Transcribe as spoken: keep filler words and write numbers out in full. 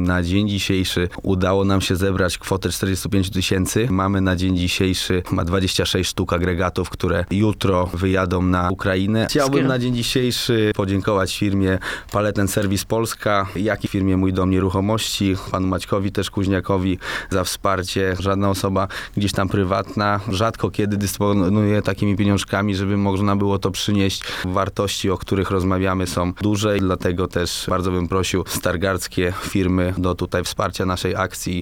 Na dzień dzisiejszy udało nam się zebrać kwotę czterdzieści pięć tysięcy. Mamy na dzień dzisiejszy ma dwadzieścia sześć sztuk agregatów, które jutro wyjadą na Ukrainę. Chciałbym na dzień dzisiejszy podziękować firmie Paleten Serwis Polska, jak i firmie Mój Dom Nieruchomości, panu Maćkowi też Kuźniakowi za wsparcie. Żadna osoba gdzieś tam prywatna rzadko kiedy dysponuje takimi pieniążkami, żeby można było to przynieść. Wartości, o których rozmawiamy, są duże i dlatego też bardzo bym prosił stargardzkie firmy do tutaj wsparcia naszej akcji.